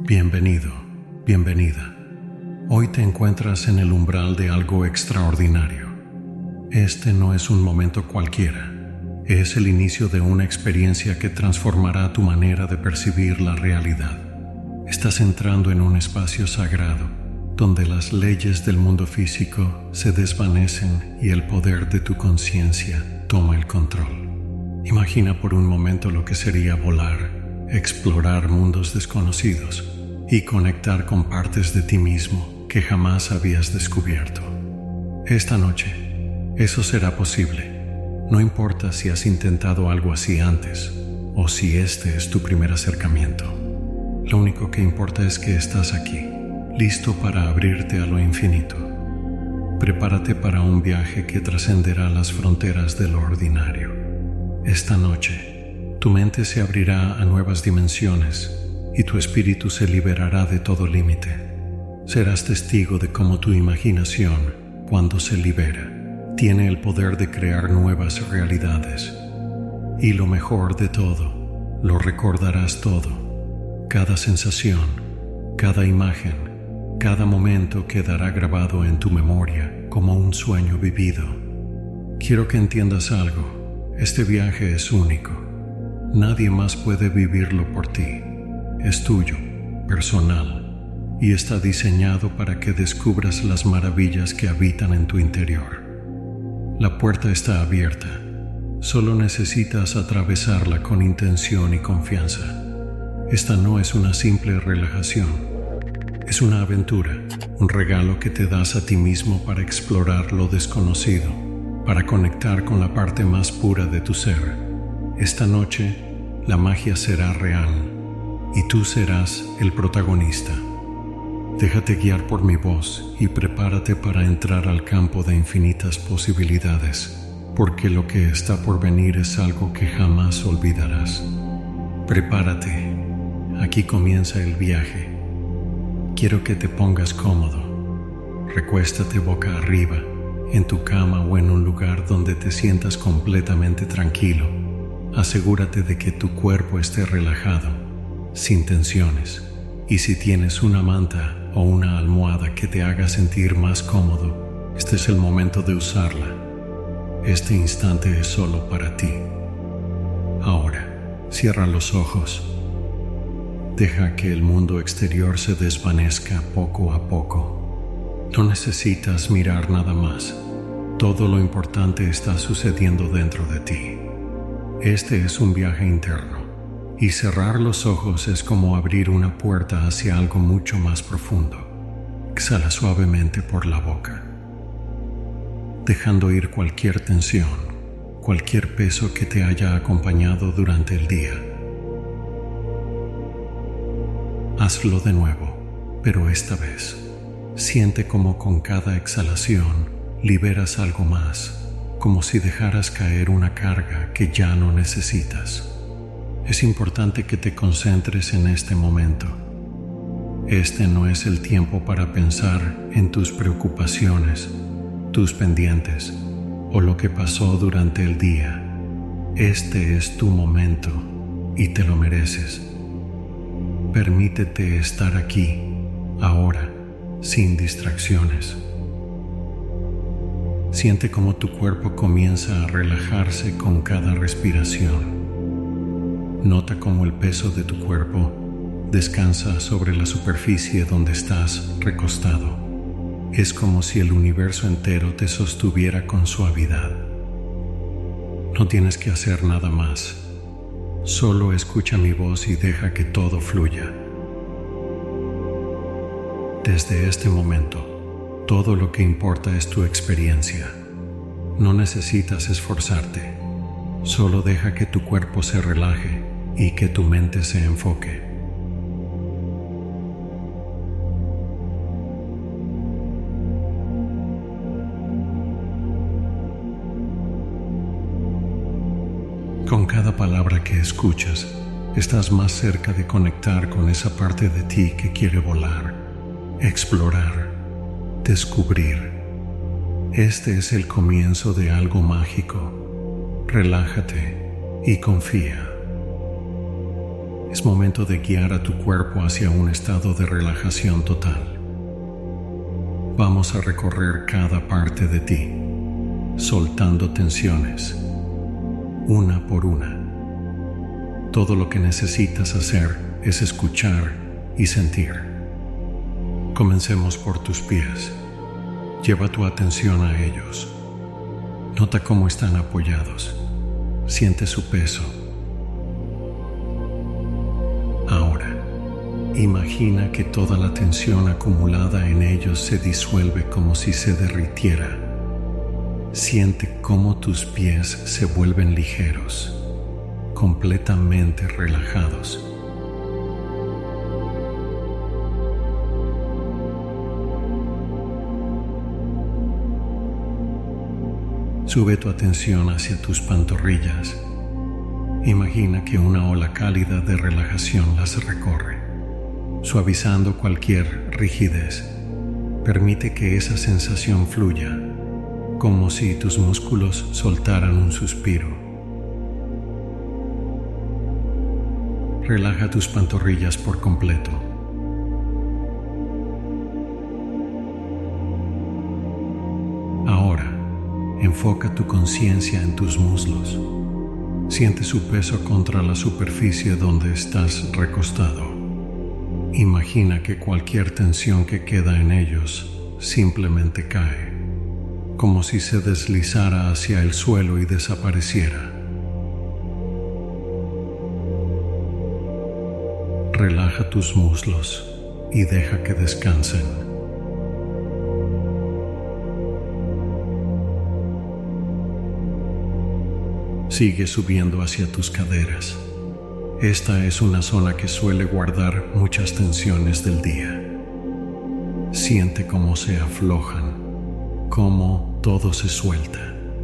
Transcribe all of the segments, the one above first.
Bienvenido, bienvenida. Hoy te encuentras en el umbral de algo extraordinario. Este no es un momento cualquiera. Es el inicio de una experiencia que transformará tu manera de percibir la realidad. Estás entrando en un espacio sagrado, donde las leyes del mundo físico se desvanecen y el poder de tu conciencia toma el control. Imagina por un momento lo que sería volar, explorar mundos desconocidos y conectar con partes de ti mismo que jamás habías descubierto. Esta noche, eso será posible. No importa si has intentado algo así antes o si este es tu primer acercamiento. Lo único que importa es que estás aquí, listo para abrirte a lo infinito. Prepárate para un viaje que trascenderá las fronteras de lo ordinario. Esta noche, tu mente se abrirá a nuevas dimensiones y tu espíritu se liberará de todo límite. Serás testigo de cómo tu imaginación, cuando se libera, tiene el poder de crear nuevas realidades. Y lo mejor de todo, lo recordarás todo. Cada sensación, cada imagen, cada momento quedará grabado en tu memoria como un sueño vivido. Quiero que entiendas algo. Este viaje es único. Nadie más puede vivirlo por ti. Es tuyo, personal, y está diseñado para que descubras las maravillas que habitan en tu interior. La puerta está abierta. Solo necesitas atravesarla con intención y confianza. Esta no es una simple relajación. Es una aventura, un regalo que te das a ti mismo para explorar lo desconocido, para conectar con la parte más pura de tu ser. Esta noche, la magia será real y tú serás el protagonista. Déjate guiar por mi voz y prepárate para entrar al campo de infinitas posibilidades, porque lo que está por venir es algo que jamás olvidarás. Prepárate, aquí comienza el viaje. Quiero que te pongas cómodo. Recuéstate boca arriba, en tu cama o en un lugar donde te sientas completamente tranquilo. Asegúrate de que tu cuerpo esté relajado, sin tensiones, y si tienes una manta o una almohada que te haga sentir más cómodo, este es el momento de usarla. Este instante es solo para ti. Ahora, cierra los ojos. Deja que el mundo exterior se desvanezca poco a poco. No necesitas mirar nada más. Todo lo importante está sucediendo dentro de ti. Este es un viaje interno, y cerrar los ojos es como abrir una puerta hacia algo mucho más profundo. Exhala suavemente por la boca, dejando ir cualquier tensión, cualquier peso que te haya acompañado durante el día. Hazlo de nuevo, pero esta vez, siente como con cada exhalación liberas algo más, como si dejaras caer una carga que ya no necesitas. Es importante que te concentres en este momento. Este no es el tiempo para pensar en tus preocupaciones, tus pendientes o lo que pasó durante el día. Este es tu momento y te lo mereces. Permítete estar aquí, ahora, sin distracciones. Siente cómo tu cuerpo comienza a relajarse con cada respiración. Nota cómo el peso de tu cuerpo descansa sobre la superficie donde estás recostado. Es como si el universo entero te sostuviera con suavidad. No tienes que hacer nada más. Solo escucha mi voz y deja que todo fluya. Desde este momento, todo lo que importa es tu experiencia. No necesitas esforzarte. Solo deja que tu cuerpo se relaje y que tu mente se enfoque. Con cada palabra que escuchas, estás más cerca de conectar con esa parte de ti que quiere volar, explorar, descubrir. Este es el comienzo de algo mágico. Relájate y confía. Es momento de guiar a tu cuerpo hacia un estado de relajación total. Vamos a recorrer cada parte de ti, soltando tensiones, una por una. Todo lo que necesitas hacer es escuchar y sentir. Comencemos por tus pies. Lleva tu atención a ellos. Nota cómo están apoyados. Siente su peso. Ahora, imagina que toda la tensión acumulada en ellos se disuelve como si se derritiera. Siente cómo tus pies se vuelven ligeros, completamente relajados. Sube tu atención hacia tus pantorrillas. Imagina que una ola cálida de relajación las recorre, suavizando cualquier rigidez. Permite que esa sensación fluya, como si tus músculos soltaran un suspiro. Relaja tus pantorrillas por completo. Ahora, enfoca tu conciencia en tus muslos. Siente su peso contra la superficie donde estás recostado. Imagina que cualquier tensión que queda en ellos simplemente cae, como si se deslizara hacia el suelo y desapareciera. Relaja tus muslos y deja que descansen. Sigue subiendo hacia tus caderas. Esta es una zona que suele guardar muchas tensiones del día. Siente cómo se aflojan, cómo todo se suelta.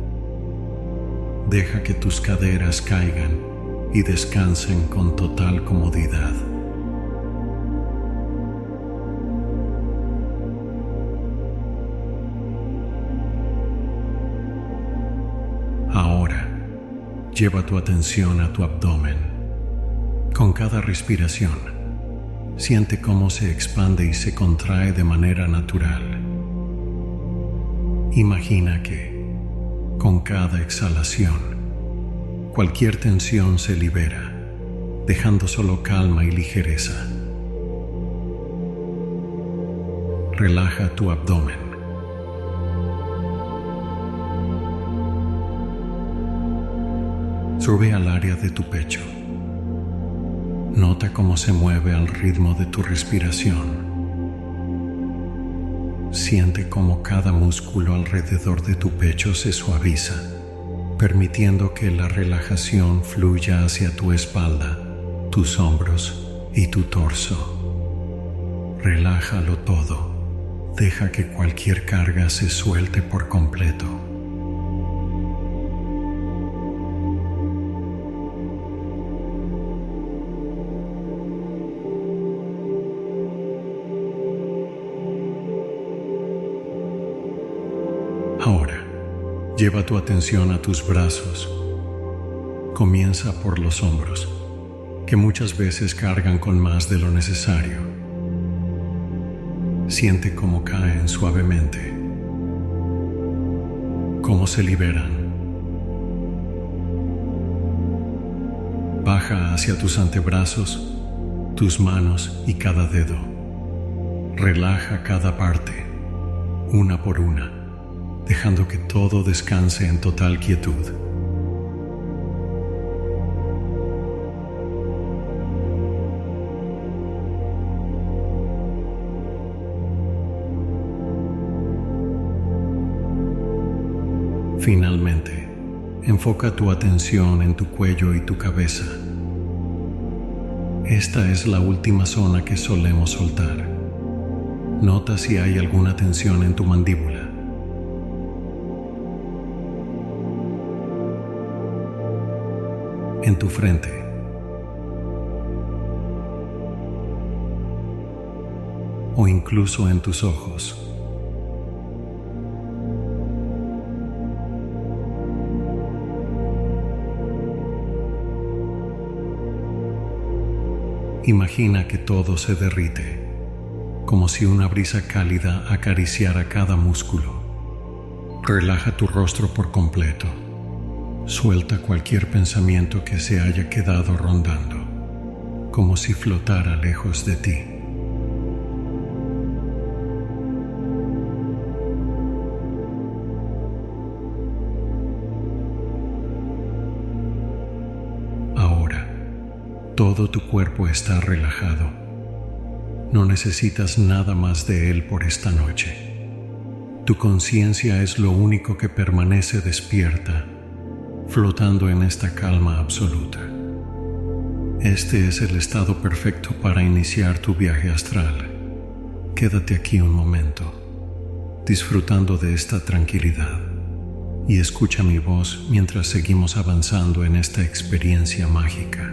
Deja que tus caderas caigan y descansen con total comodidad. Ahora, lleva tu atención a tu abdomen. Con cada respiración, siente cómo se expande y se contrae de manera natural. Imagina que, con cada exhalación, cualquier tensión se libera, dejando solo calma y ligereza. Relaja tu abdomen. Sube al área de tu pecho. Nota cómo se mueve al ritmo de tu respiración. Siente cómo cada músculo alrededor de tu pecho se suaviza, permitiendo que la relajación fluya hacia tu espalda, tus hombros y tu torso. Relájalo todo. Deja que cualquier carga se suelte por completo. Ahora, lleva tu atención a tus brazos. Comienza por los hombros, que muchas veces cargan con más de lo necesario. Siente cómo caen suavemente, cómo se liberan. Baja hacia tus antebrazos, tus manos y cada dedo. Relaja cada parte, una por una, dejando que todo descanse en total quietud. Finalmente, enfoca tu atención en tu cuello y tu cabeza. Esta es la última zona que solemos soltar. Nota si hay alguna tensión en tu mandíbula. En tu frente. O incluso en tus ojos. Imagina que todo se derrite, como si una brisa cálida acariciara cada músculo. Relaja tu rostro por completo. Suelta cualquier pensamiento que se haya quedado rondando, como si flotara lejos de ti. Todo tu cuerpo está relajado. No necesitas nada más de él por esta noche. Tu conciencia es lo único que permanece despierta, flotando en esta calma absoluta. Este es el estado perfecto para iniciar tu viaje astral. Quédate aquí un momento, disfrutando de esta tranquilidad, y escucha mi voz mientras seguimos avanzando en esta experiencia mágica.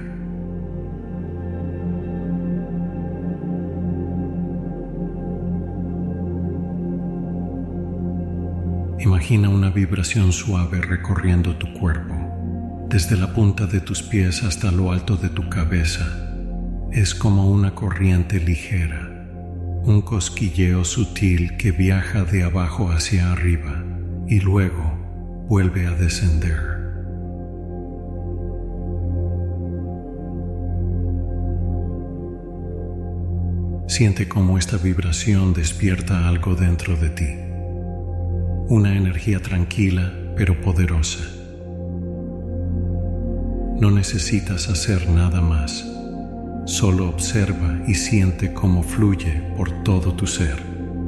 Imagina una vibración suave recorriendo tu cuerpo, desde la punta de tus pies hasta lo alto de tu cabeza. Es como una corriente ligera, un cosquilleo sutil que viaja de abajo hacia arriba y luego vuelve a descender. Siente cómo esta vibración despierta algo dentro de ti. Una energía tranquila pero poderosa. No necesitas hacer nada más. Solo observa y siente cómo fluye por todo tu ser.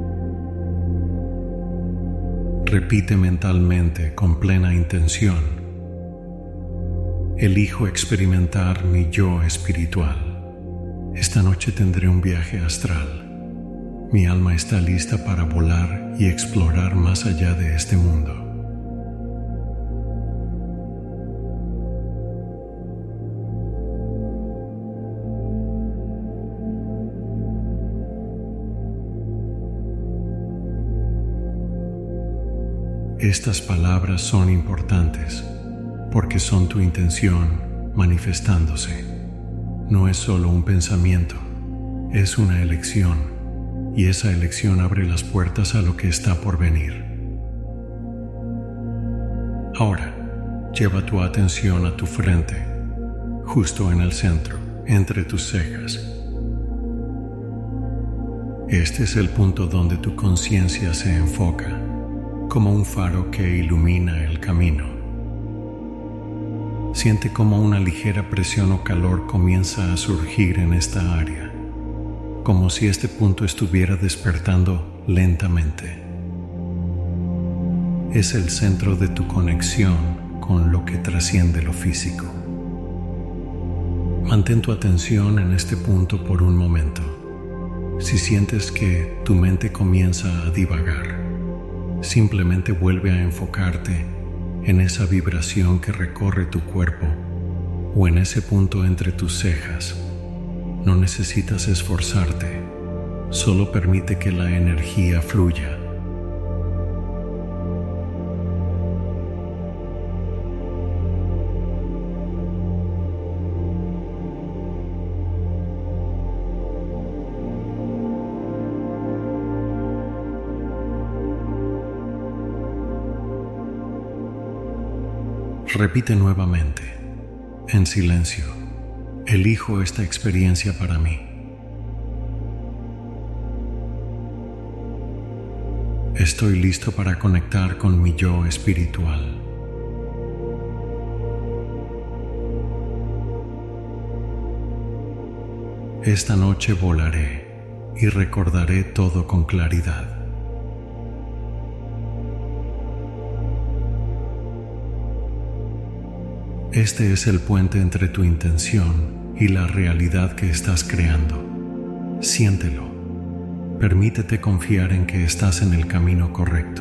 Repite mentalmente con plena intención: elijo experimentar mi yo espiritual. Esta noche tendré un viaje astral. Mi alma está lista para volar y explorar más allá de este mundo. Estas palabras son importantes porque son tu intención manifestándose. No es solo un pensamiento, es una elección. Y esa elección abre las puertas a lo que está por venir. Ahora, lleva tu atención a tu frente, justo en el centro, entre tus cejas. Este es el punto donde tu conciencia se enfoca, como un faro que ilumina el camino. Siente como una ligera presión o calor comienza a surgir en esta área, como si este punto estuviera despertando lentamente. Es el centro de tu conexión con lo que trasciende lo físico. Mantén tu atención en este punto por un momento. Si sientes que tu mente comienza a divagar, simplemente vuelve a enfocarte en esa vibración que recorre tu cuerpo o en ese punto entre tus cejas. No necesitas esforzarte, solo permite que la energía fluya. Repite nuevamente, en silencio: elijo esta experiencia para mí. Estoy listo para conectar con mi yo espiritual. Esta noche volaré y recordaré todo con claridad. Este es el puente entre tu intención y la realidad que estás creando. Siéntelo. Permítete confiar en que estás en el camino correcto.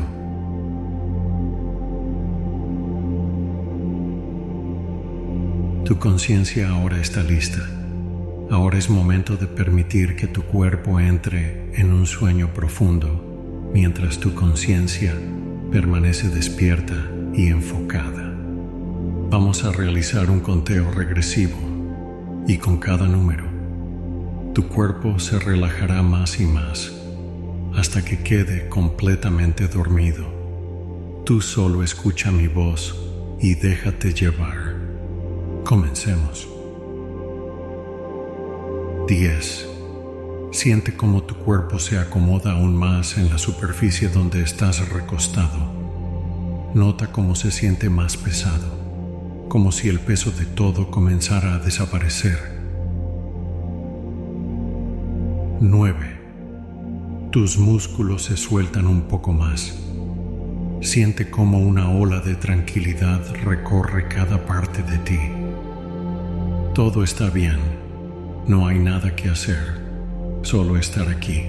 Tu conciencia ahora está lista. Ahora es momento de permitir que tu cuerpo entre en un sueño profundo, mientras tu conciencia permanece despierta y enfocada. Vamos a realizar un conteo regresivo y con cada número Tu cuerpo se relajará más y más hasta que quede completamente dormido. Tú solo escucha mi voz y déjate llevar. Comencemos. 10. Siente cómo tu cuerpo se acomoda aún más en la superficie donde estás recostado. Nota cómo se siente más pesado, como si el peso de todo comenzara a desaparecer. 9. Tus músculos se sueltan un poco más. Siente cómo una ola de tranquilidad recorre cada parte de ti. Todo está bien. No hay nada que hacer. Solo estar aquí.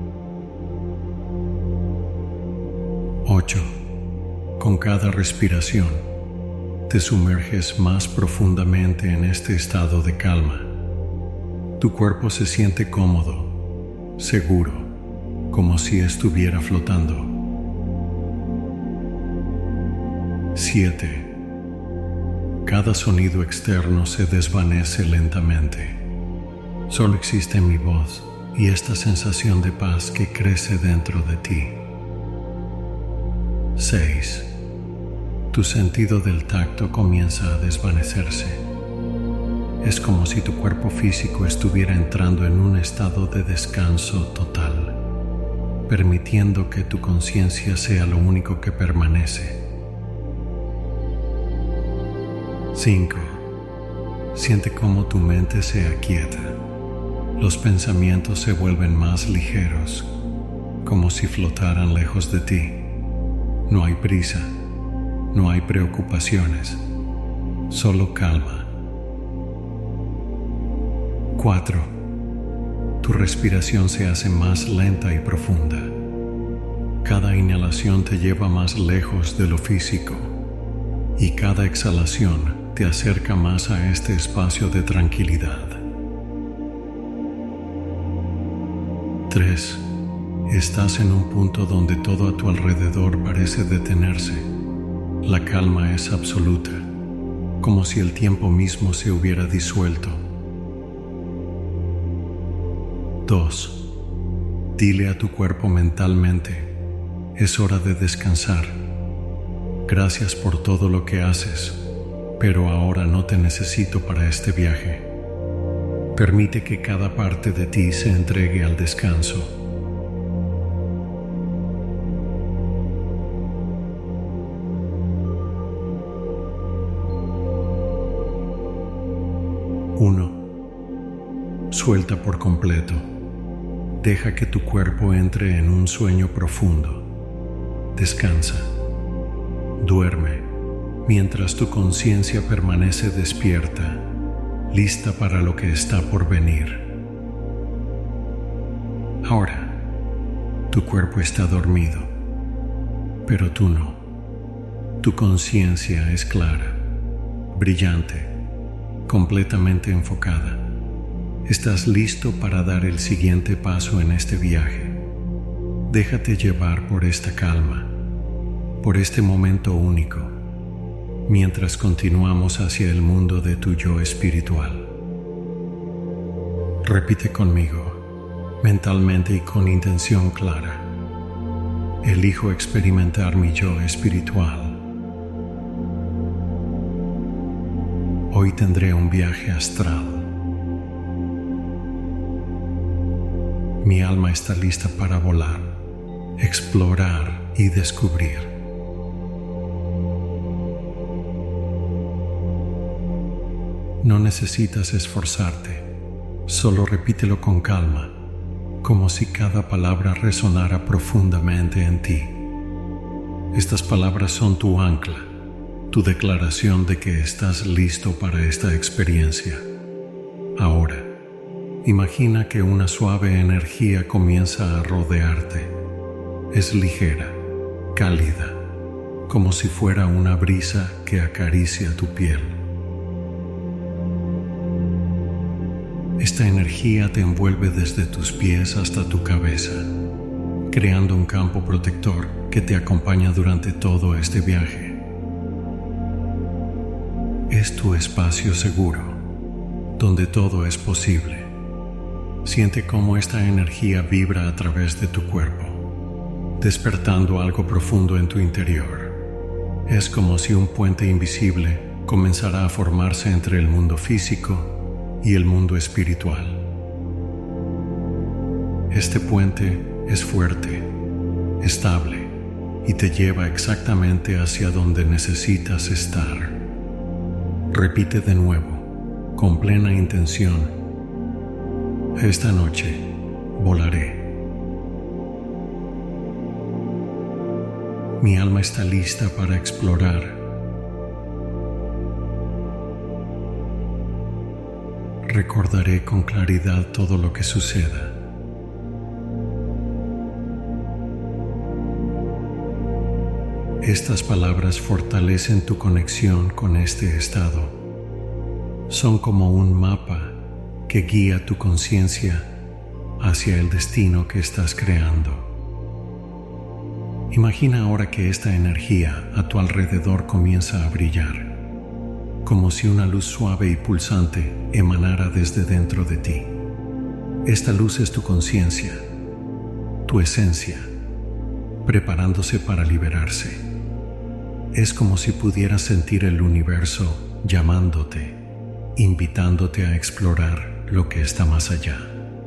8. Con cada respiración, te sumerges más profundamente en este estado de calma. Tu cuerpo se siente cómodo, seguro, como si estuviera flotando. 7. Cada sonido externo se desvanece lentamente. Solo existe mi voz y esta sensación de paz que crece dentro de ti. 6. Tu sentido del tacto comienza a desvanecerse. Es como si tu cuerpo físico estuviera entrando en un estado de descanso total, permitiendo que tu conciencia sea lo único que permanece. 5. Siente cómo tu mente se aquieta. Los pensamientos se vuelven más ligeros, como si flotaran lejos de ti. No hay prisa, no hay preocupaciones, solo calma. 4. Tu respiración se hace más lenta y profunda. Cada inhalación te lleva más lejos de lo físico y cada exhalación te acerca más a este espacio de tranquilidad. 3. Estás en un punto donde todo a tu alrededor parece detenerse. La calma es absoluta, como si el tiempo mismo se hubiera disuelto. 2. Dile a tu cuerpo mentalmente: es hora de descansar. Gracias por todo lo que haces, pero ahora no te necesito para este viaje. Permite que cada parte de ti se entregue al descanso. 1. Suelta por completo. Deja que tu cuerpo entre en un sueño profundo. Descansa. Duerme mientras tu conciencia permanece despierta, lista para lo que está por venir. Ahora, tu cuerpo está dormido, pero tú no. Tu conciencia es clara, brillante, completamente enfocada. Estás listo para dar el siguiente paso en este viaje. Déjate llevar por esta calma, por este momento único, mientras continuamos hacia el mundo de tu yo espiritual. Repite conmigo, mentalmente y con intención clara: elijo experimentar mi yo espiritual. Hoy tendré un viaje astral. Mi alma está lista para volar, explorar y descubrir. No necesitas esforzarte, solo repítelo con calma, como si cada palabra resonara profundamente en ti. Estas palabras son tu ancla, tu declaración de que estás listo para esta experiencia. Ahora, imagina que una suave energía comienza a rodearte. Es ligera, cálida, como si fuera una brisa que acaricia tu piel. Esta energía te envuelve desde tus pies hasta tu cabeza, creando un campo protector que te acompaña durante todo este viaje. Es tu espacio seguro, donde todo es posible. Siente cómo esta energía vibra a través de tu cuerpo, despertando algo profundo en tu interior. Es como si un puente invisible comenzara a formarse entre el mundo físico y el mundo espiritual. Este puente es fuerte, estable y te lleva exactamente hacia donde necesitas estar. Repite de nuevo, con plena intención: esta noche volaré. Mi alma está lista para explorar. Recordaré con claridad todo lo que suceda. Estas palabras fortalecen tu conexión con este estado. Son como un mapa que guía tu conciencia hacia el destino que estás creando. Imagina ahora que esta energía a tu alrededor comienza a brillar, como si una luz suave y pulsante emanara desde dentro de ti. Esta luz es tu conciencia, tu esencia, preparándose para liberarse. Es como si pudieras sentir el universo llamándote, invitándote a explorar lo que está más allá.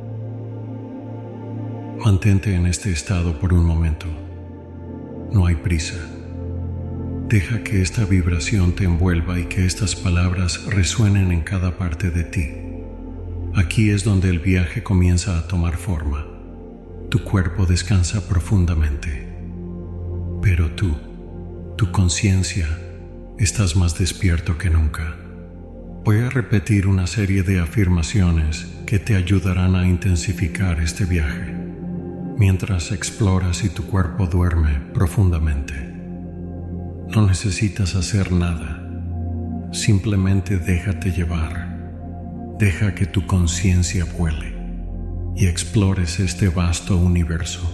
Mantente en este estado por un momento. No hay prisa. Deja que esta vibración te envuelva y que estas palabras resuenen en cada parte de ti. Aquí es donde el viaje comienza a tomar forma. Tu cuerpo descansa profundamente. Pero tú, tu conciencia, estás más despierto que nunca. Voy a repetir una serie de afirmaciones que te ayudarán a intensificar este viaje, mientras exploras y tu cuerpo duerme profundamente. No necesitas hacer nada, simplemente déjate llevar. Deja que tu conciencia vuele y explores este vasto universo.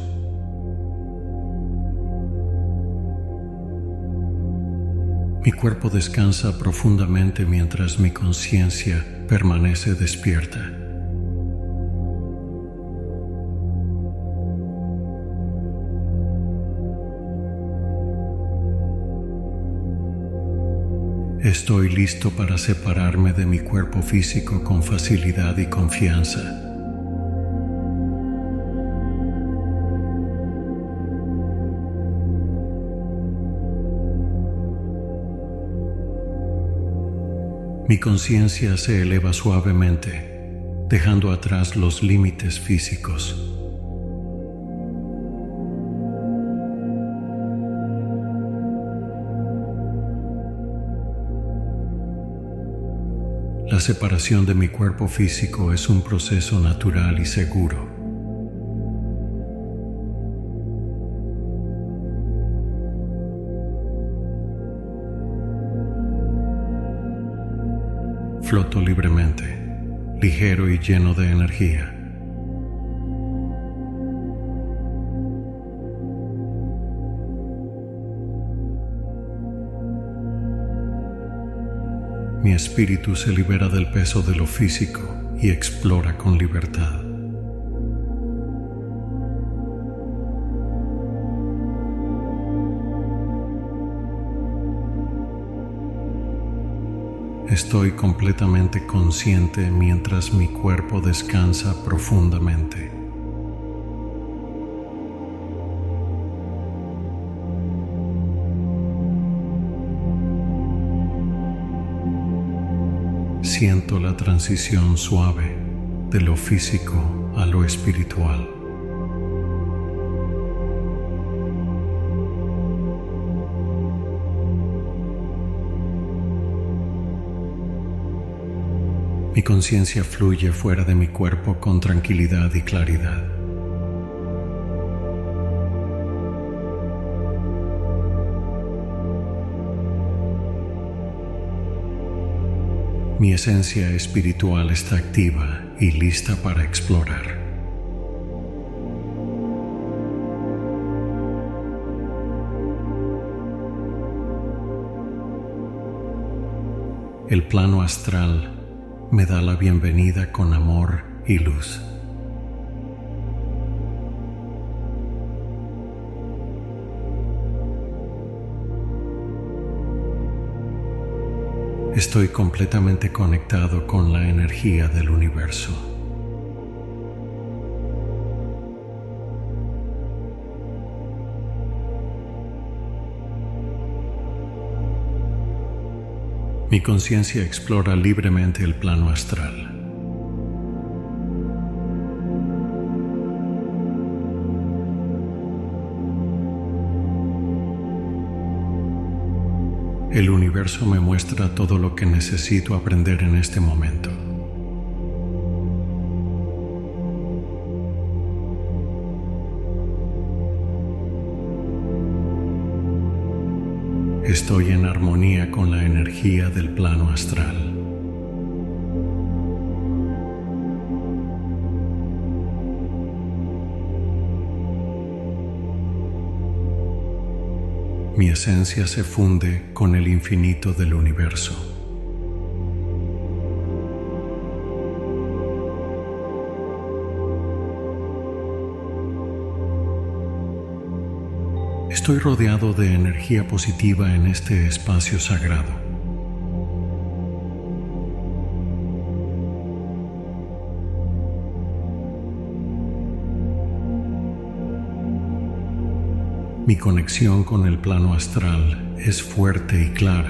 Mi cuerpo descansa profundamente mientras mi conciencia permanece despierta. Estoy listo para separarme de mi cuerpo físico con facilidad y confianza. Mi conciencia se eleva suavemente, dejando atrás los límites físicos. La separación de mi cuerpo físico es un proceso natural y seguro. Floto libremente, ligero y lleno de energía. Mi espíritu se libera del peso de lo físico y explora con libertad. Estoy completamente consciente mientras mi cuerpo descansa profundamente. Siento la transición suave de lo físico a lo espiritual. Mi conciencia fluye fuera de mi cuerpo con tranquilidad y claridad. Mi esencia espiritual está activa y lista para explorar. El plano astral me da la bienvenida con amor y luz. Estoy completamente conectado con la energía del universo. Mi conciencia explora libremente el plano astral. El universo me muestra todo lo que necesito aprender en este momento. Estoy en armonía con la energía del plano astral. Mi esencia se funde con el infinito del universo. Estoy rodeado de energía positiva en este espacio sagrado. Mi conexión con el plano astral es fuerte y clara.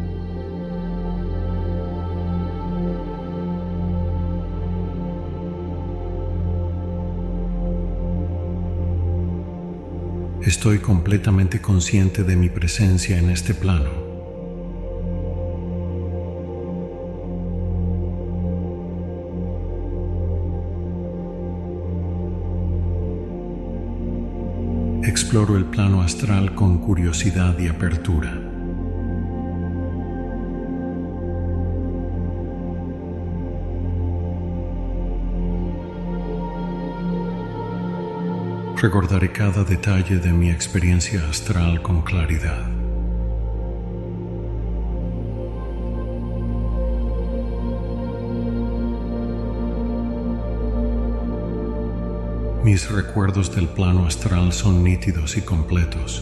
Estoy completamente consciente de mi presencia en este plano. Exploro el plano astral con curiosidad y apertura. Recordaré cada detalle de mi experiencia astral con claridad. Mis recuerdos del plano astral son nítidos y completos.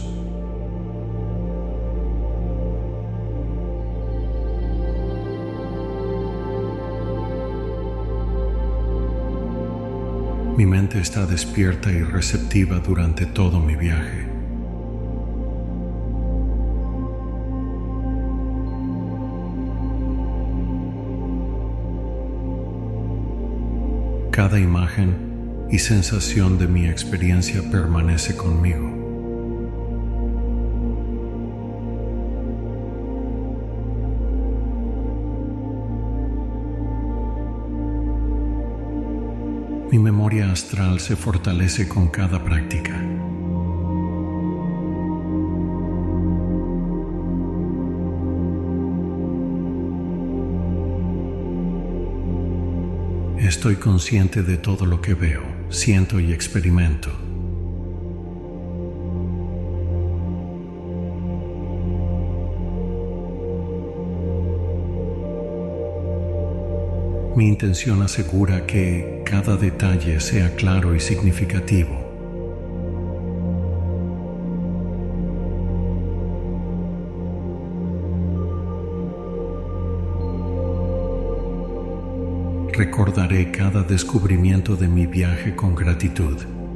Mi mente está despierta y receptiva durante todo mi viaje. Cada imagen y sensación de mi experiencia permanece conmigo. Mi memoria astral se fortalece con cada práctica. Estoy consciente de todo lo que veo, siento y experimento. Mi intención asegura que cada detalle sea claro y significativo. Recordaré cada descubrimiento de mi viaje con gratitud.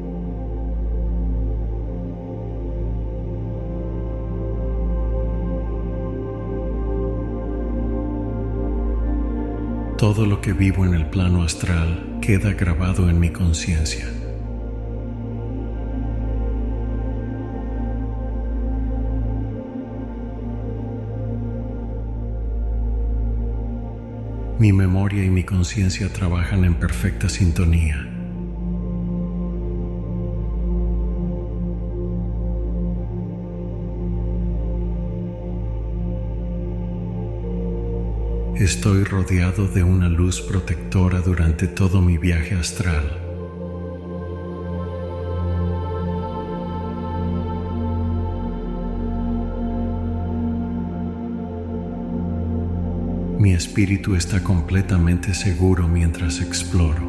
Todo lo que vivo en el plano astral queda grabado en mi conciencia. Mi memoria y mi conciencia trabajan en perfecta sintonía. Estoy rodeado de una luz protectora durante todo mi viaje astral. Mi espíritu está completamente seguro mientras exploro.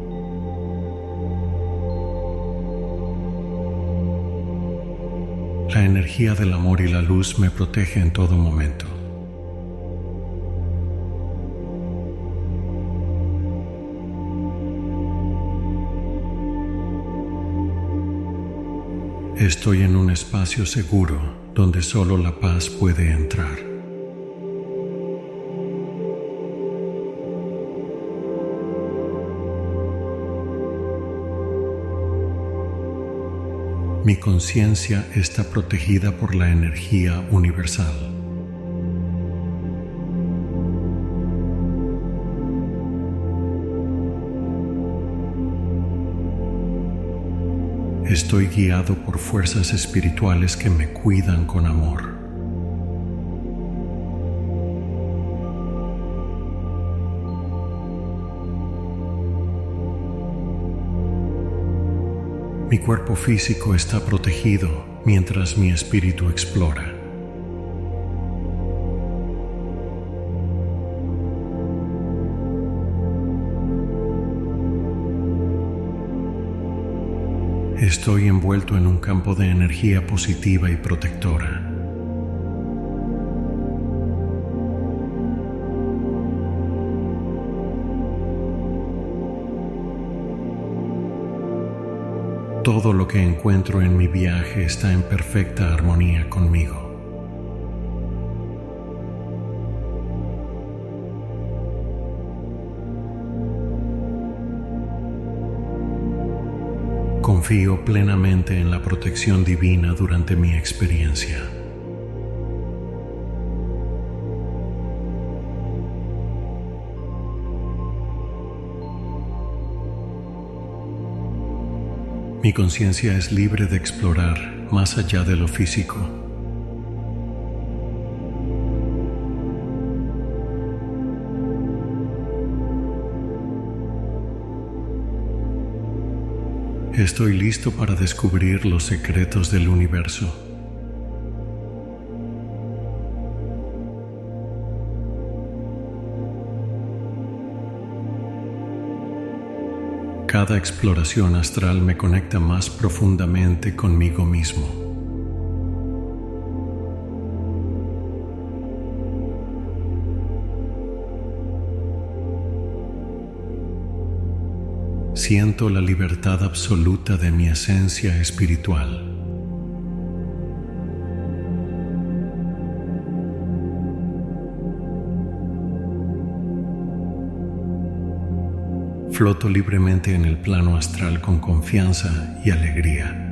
La La energía del amor y la luz me protege en todo momento. Estoy en un espacio seguro donde solo la paz puede entrar. Mi conciencia está protegida por la energía universal. Estoy guiado por fuerzas espirituales que me cuidan con amor. Mi cuerpo físico está protegido mientras mi espíritu explora. Estoy envuelto en un campo de energía positiva y protectora. Todo lo que encuentro en mi viaje está en perfecta armonía conmigo. Confío plenamente en la protección divina durante mi experiencia. Mi conciencia es libre de explorar más allá de lo físico. Estoy listo para descubrir los secretos del universo. Cada exploración astral me conecta más profundamente conmigo mismo. Siento la libertad absoluta de mi esencia espiritual. Floto libremente en el plano astral con confianza y alegría.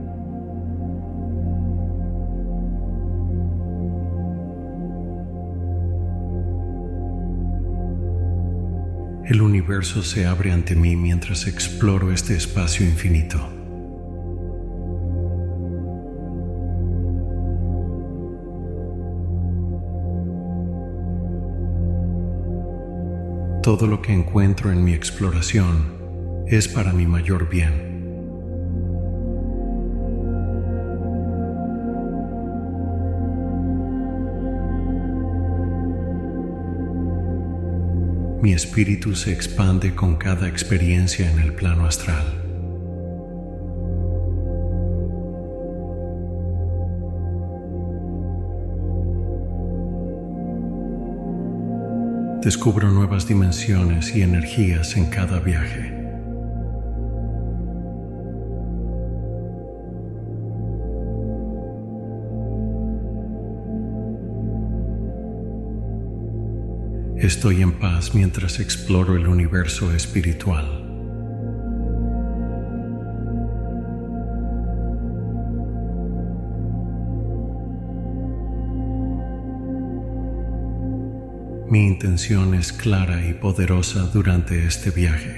El universo se abre ante mí mientras exploro este espacio infinito. Todo lo que encuentro en mi exploración es para mi mayor bien. Mi espíritu se expande con cada experiencia en el plano astral. Descubro nuevas dimensiones y energías en cada viaje. Estoy en paz mientras exploro el universo espiritual. Mi intención es clara y poderosa durante este viaje.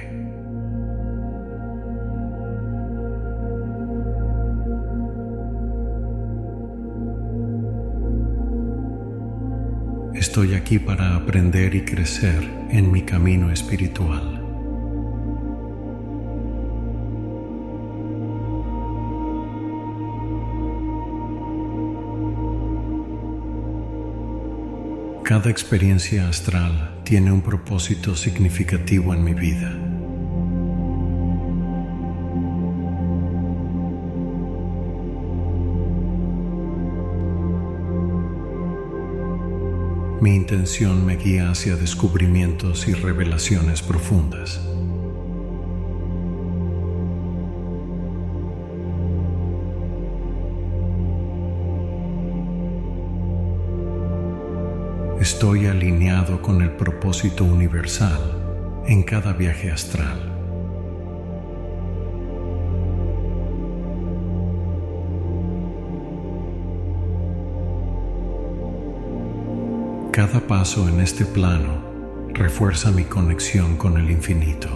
Estoy aquí para aprender y crecer en mi camino espiritual. Cada experiencia astral tiene un propósito significativo en mi vida. Mi intención me guía hacia descubrimientos y revelaciones profundas. Estoy alineado con el propósito universal en cada viaje astral. Cada paso en este plano refuerza mi conexión con el infinito.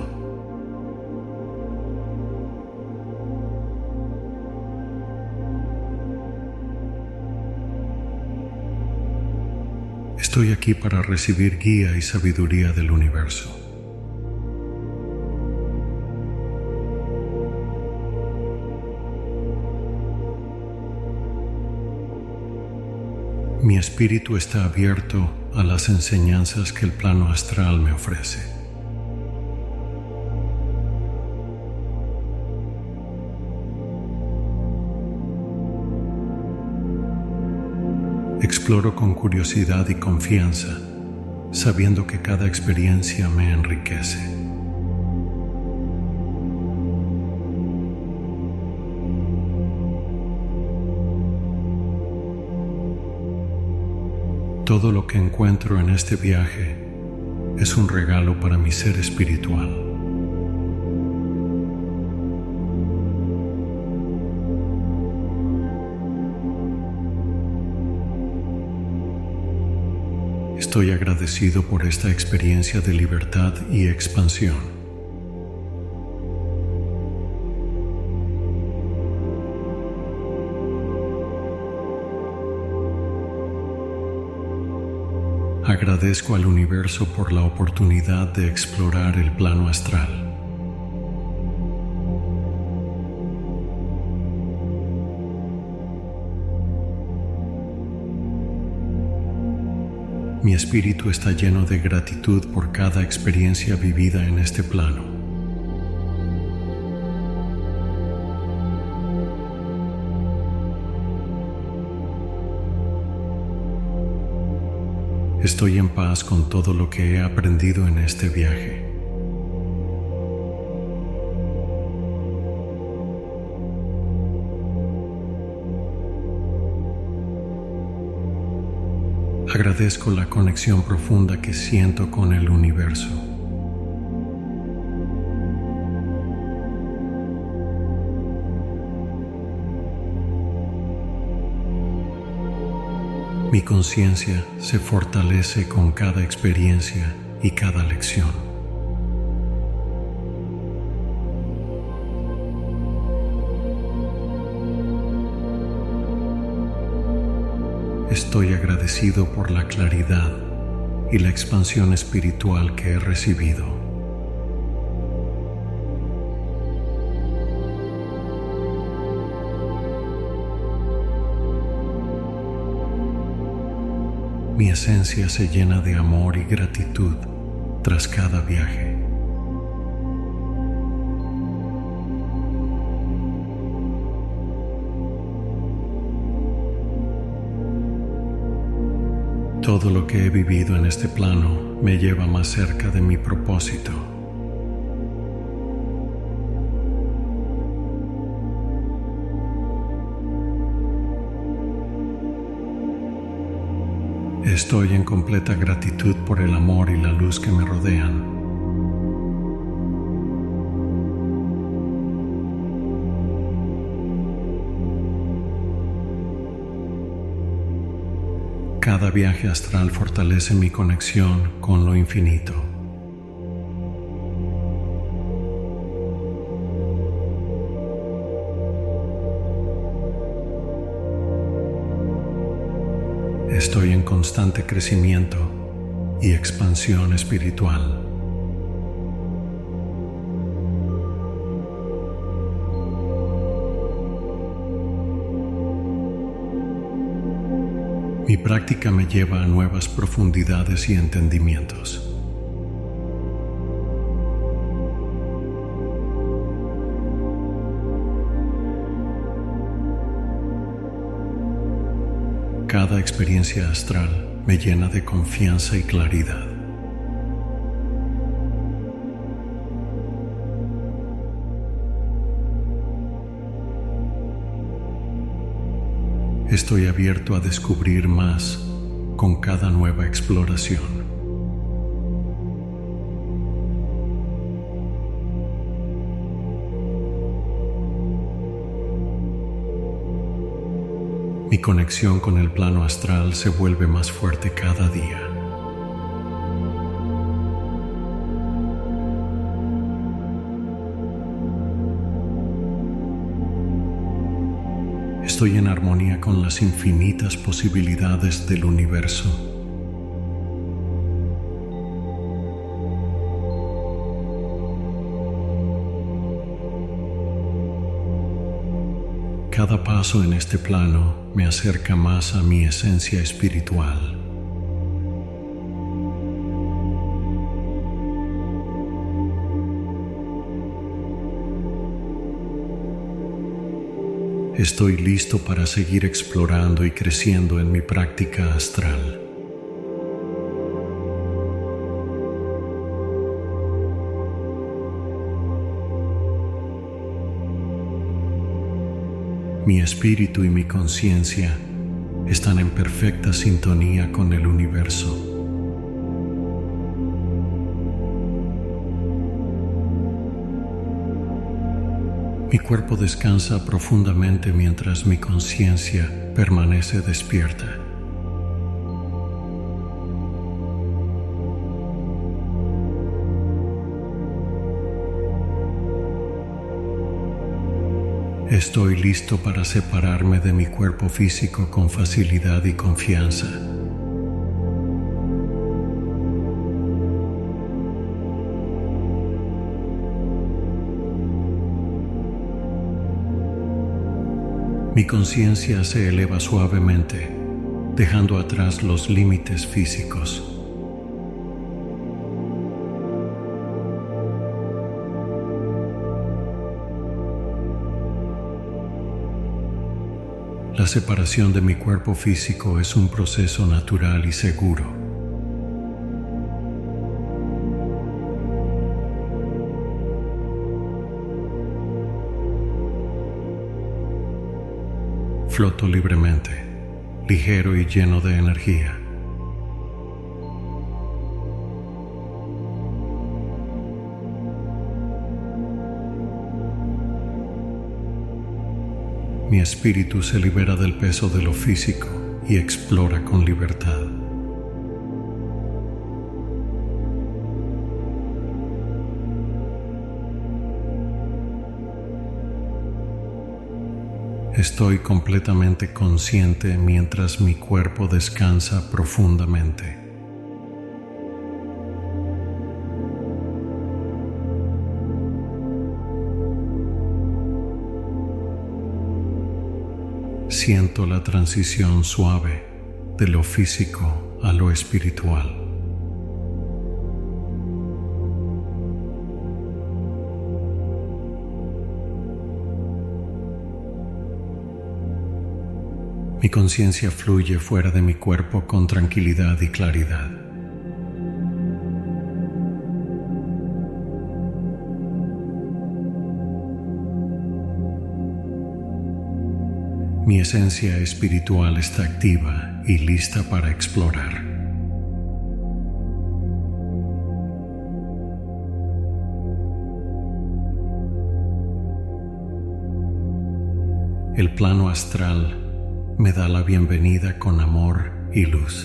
Estoy aquí para recibir guía y sabiduría del universo. Mi espíritu está abierto a las enseñanzas que el plano astral me ofrece. Exploro con curiosidad y confianza, sabiendo que cada experiencia me enriquece. Todo lo que encuentro en este viaje es un regalo para mi ser espiritual. Estoy agradecido por esta experiencia de libertad y expansión. Agradezco al universo por la oportunidad de explorar el plano astral. Mi espíritu está lleno de gratitud por cada experiencia vivida en este plano. Estoy en paz con todo lo que he aprendido en este viaje. Agradezco la conexión profunda que siento con el universo. Mi conciencia se fortalece con cada experiencia y cada lección. Estoy agradecido por la claridad y la expansión espiritual que he recibido. Mi esencia se llena de amor y gratitud tras cada viaje. Todo lo que he vivido en este plano me lleva más cerca de mi propósito. Estoy en completa gratitud por el amor y la luz que me rodean. Cada viaje astral fortalece mi conexión con lo infinito. Estoy en constante crecimiento y expansión espiritual. Mi práctica me lleva a nuevas profundidades y entendimientos. Cada experiencia astral me llena de confianza y claridad. Estoy abierto a descubrir más con cada nueva exploración. Mi conexión con el plano astral se vuelve más fuerte cada día. Estoy en armonía con las infinitas posibilidades del universo. Cada paso en este plano me acerca más a mi esencia espiritual. Estoy listo para seguir explorando y creciendo en mi práctica astral. Mi espíritu y mi conciencia están en perfecta sintonía con el universo. Mi cuerpo descansa profundamente mientras mi conciencia permanece despierta. Estoy listo para separarme de mi cuerpo físico con facilidad y confianza. Mi conciencia se eleva suavemente, dejando atrás los límites físicos. La separación de mi cuerpo físico es un proceso natural y seguro. Floto libremente, ligero y lleno de energía. Mi espíritu se libera del peso de lo físico y explora con libertad. Estoy completamente consciente mientras mi cuerpo descansa profundamente. Siento la transición suave de lo físico a lo espiritual. Mi conciencia fluye fuera de mi cuerpo con tranquilidad y claridad. Mi esencia espiritual está activa y lista para explorar. El plano astral me da la bienvenida con amor y luz.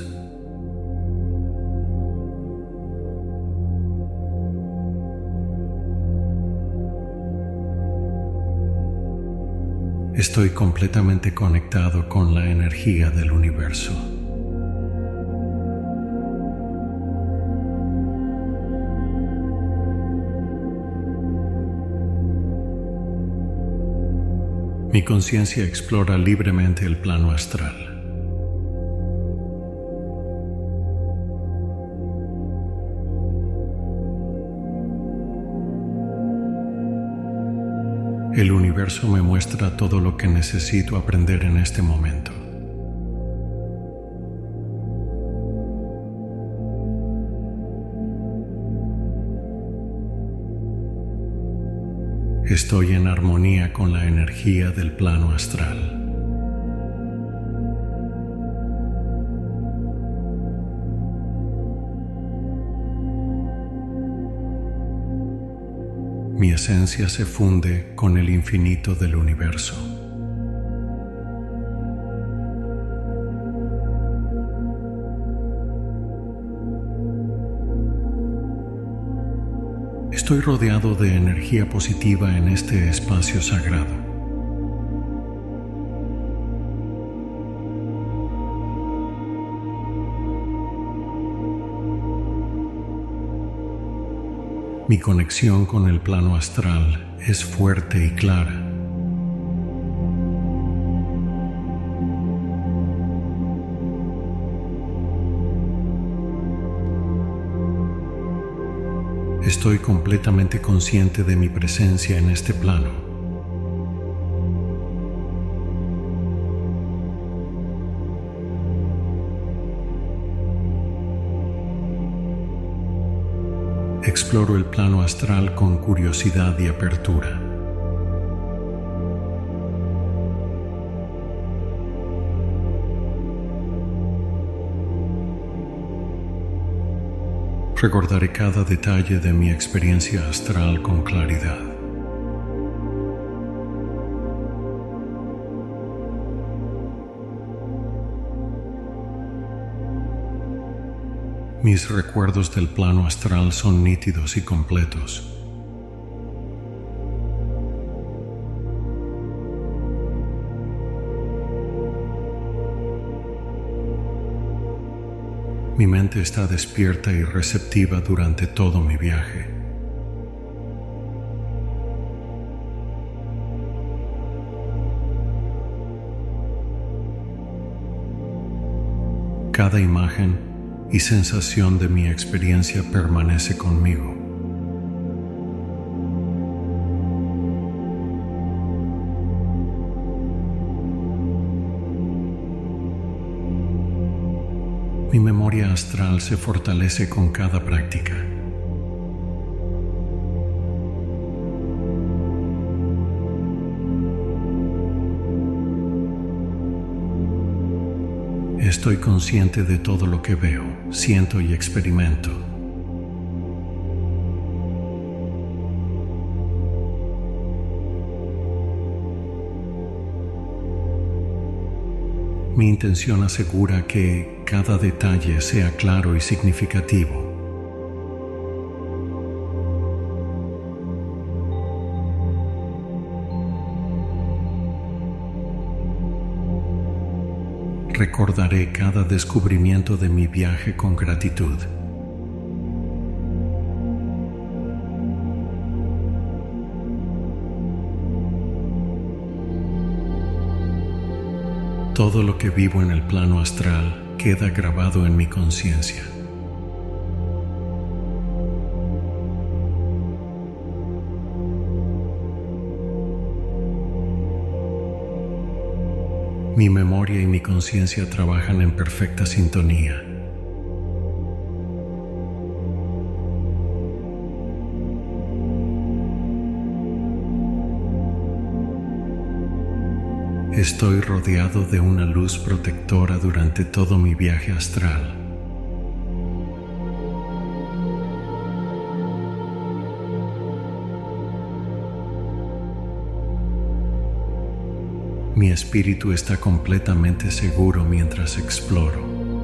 Estoy completamente conectado con la energía del universo. Mi conciencia explora libremente el plano astral. El universo me muestra todo lo que necesito aprender en este momento. Estoy en armonía con la energía del plano astral. Mi esencia se funde con el infinito del universo. Estoy rodeado de energía positiva en este espacio sagrado. Mi conexión con el plano astral es fuerte y clara. Estoy completamente consciente de mi presencia en este plano. Exploro el plano astral con curiosidad y apertura. Recordaré cada detalle de mi experiencia astral con claridad. Mis recuerdos del plano astral son nítidos y completos. Mi mente está despierta y receptiva durante todo mi viaje. Cada imagen y sensación de mi experiencia permanece conmigo. Mi memoria astral se fortalece con cada práctica. Estoy consciente de todo lo que veo, siento y experimento. Mi intención asegura que cada detalle sea claro y significativo. Recordaré cada descubrimiento de mi viaje con gratitud. Todo lo que vivo en el plano astral queda grabado en mi conciencia. Mi memoria y mi conciencia trabajan en perfecta sintonía. Estoy rodeado de una luz protectora durante todo mi viaje astral. Mi espíritu está completamente seguro mientras exploro.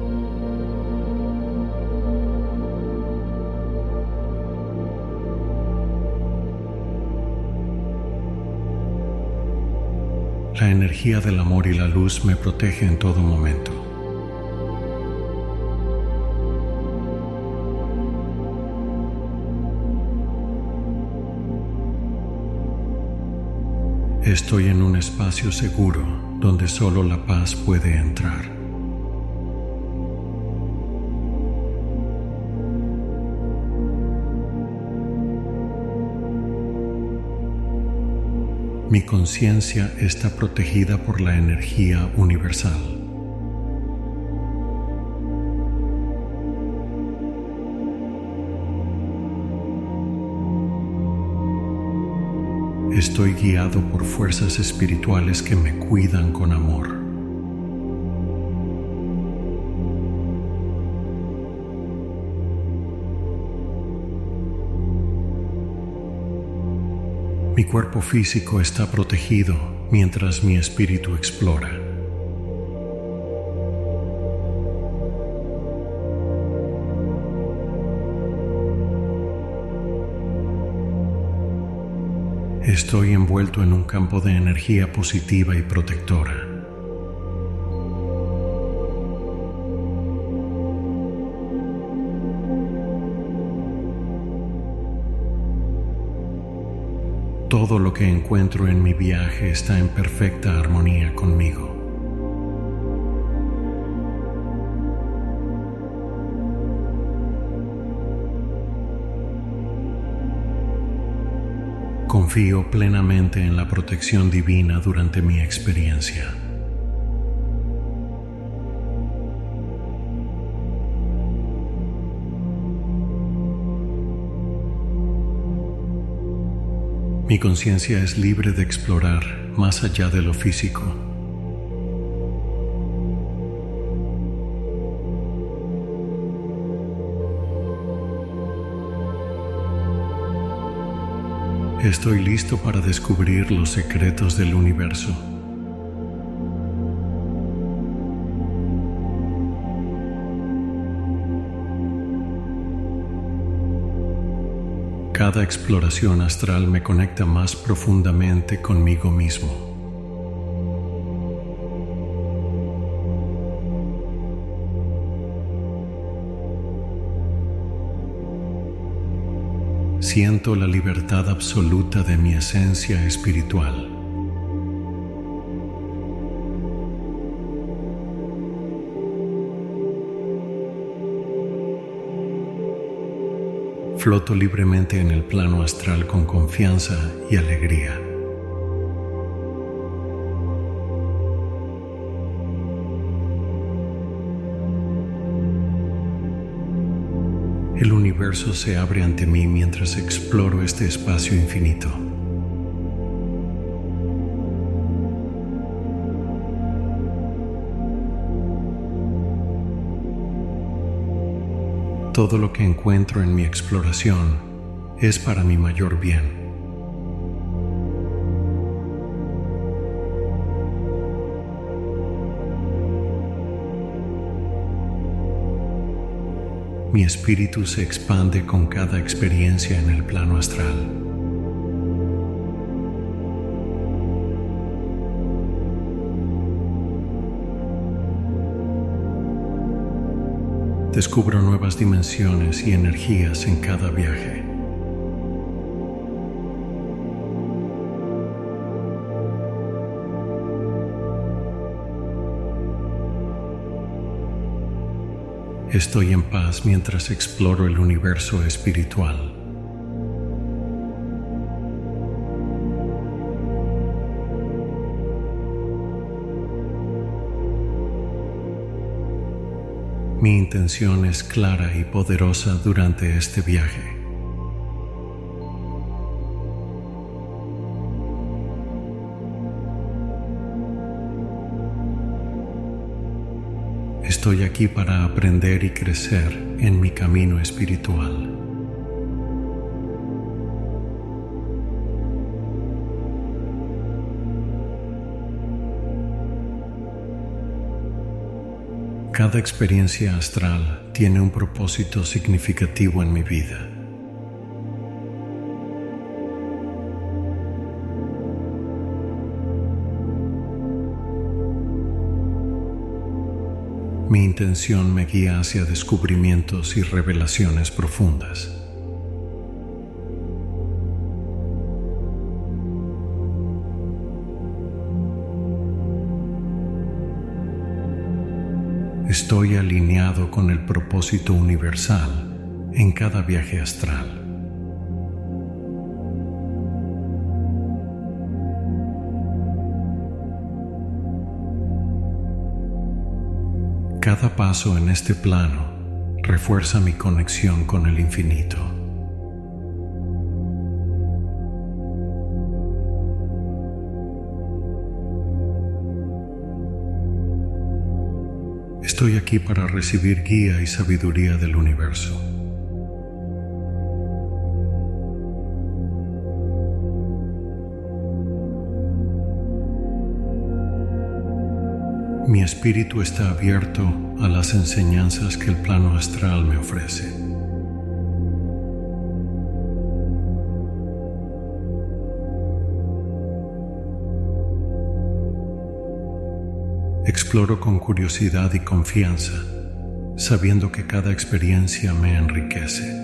La energía del amor y la luz me protege en todo momento. Estoy en un espacio seguro donde solo la paz puede entrar. Mi conciencia está protegida por la energía universal. Estoy guiado por fuerzas espirituales que me cuidan con amor. Mi cuerpo físico está protegido mientras mi espíritu explora. Estoy envuelto en un campo de energía positiva y protectora. Todo lo que encuentro en mi viaje está en perfecta armonía conmigo. Confío plenamente en la protección divina durante mi experiencia. Mi conciencia es libre de explorar más allá de lo físico. Estoy listo para descubrir los secretos del universo. Cada exploración astral me conecta más profundamente conmigo mismo. Siento la libertad absoluta de mi esencia espiritual. Floto libremente en el plano astral con confianza y alegría. El universo se abre ante mí mientras exploro este espacio infinito. Todo lo que encuentro en mi exploración es para mi mayor bien. Mi espíritu se expande con cada experiencia en el plano astral. Descubro nuevas dimensiones y energías en cada viaje. Estoy en paz mientras exploro el universo espiritual. Mi intención es clara y poderosa durante este viaje. Estoy aquí para aprender y crecer en mi camino espiritual. Cada experiencia astral tiene un propósito significativo en mi vida. Mi intención me guía hacia descubrimientos y revelaciones profundas. Estoy alineado con el propósito universal en cada viaje astral. Cada paso en este plano refuerza mi conexión con el infinito. Estoy aquí para recibir guía y sabiduría del universo. Mi espíritu está abierto a las enseñanzas que el plano astral me ofrece. Exploro con curiosidad y confianza, sabiendo que cada experiencia me enriquece.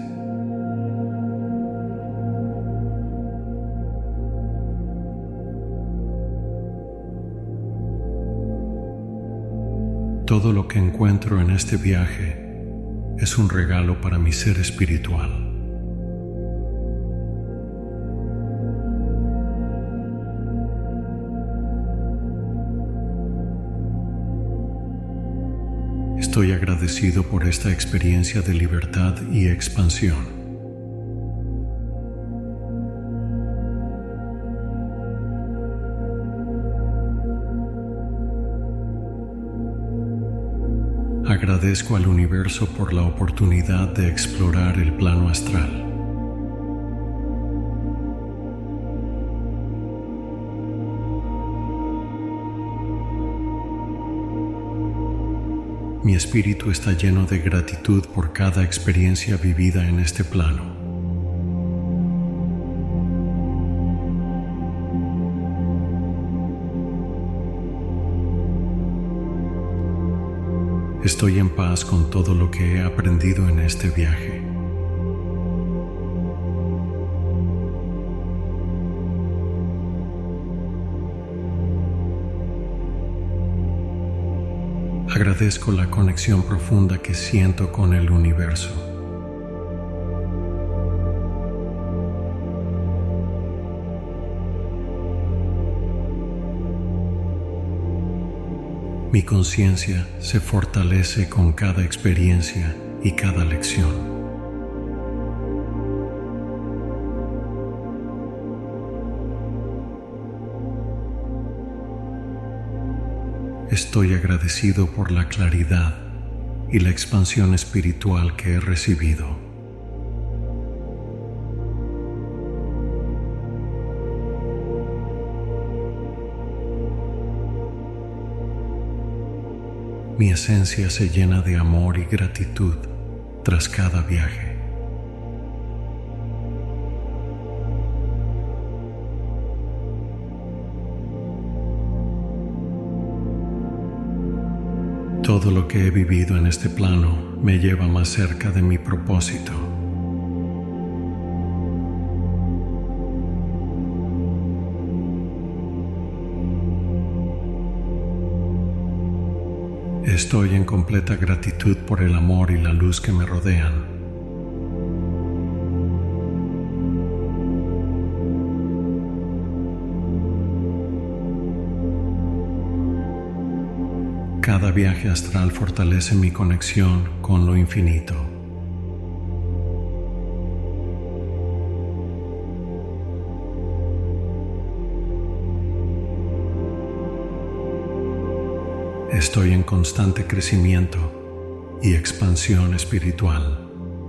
Todo lo que encuentro en este viaje es un regalo para mi ser espiritual. Estoy agradecido por esta experiencia de libertad y expansión. Agradezco al universo por la oportunidad de explorar el plano astral. Mi espíritu está lleno de gratitud por cada experiencia vivida en este plano. Estoy en paz con todo lo que he aprendido en este viaje. Agradezco la conexión profunda que siento con el universo. Mi conciencia se fortalece con cada experiencia y cada lección. Estoy agradecido por la claridad y la expansión espiritual que he recibido. Mi esencia se llena de amor y gratitud tras cada viaje. Todo lo que he vivido en este plano me lleva más cerca de mi propósito. Estoy en completa gratitud por el amor y la luz que me rodean. Cada viaje astral fortalece mi conexión con lo infinito. Estoy en constante crecimiento y expansión espiritual.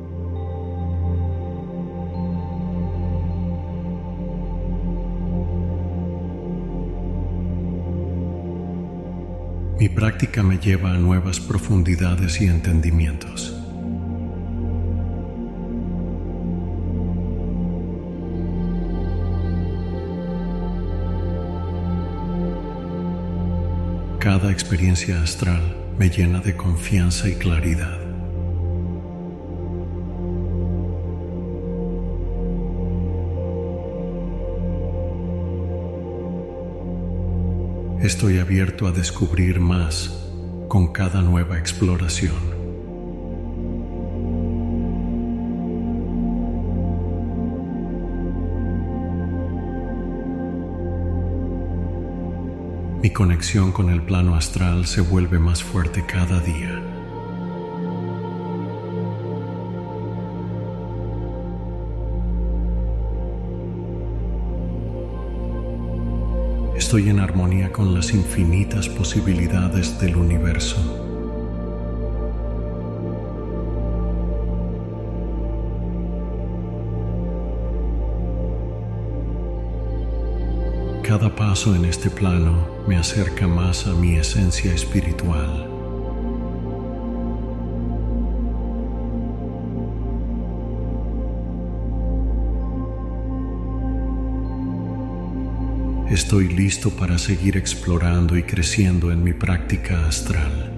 Mi práctica me lleva a nuevas profundidades y entendimientos. Cada experiencia astral me llena de confianza y claridad. Estoy abierto a descubrir más con cada nueva exploración. Mi conexión con el plano astral se vuelve más fuerte cada día. Estoy en armonía con las infinitas posibilidades del universo. Cada paso en este plano me acerca más a mi esencia espiritual. Estoy listo para seguir explorando y creciendo en mi práctica astral.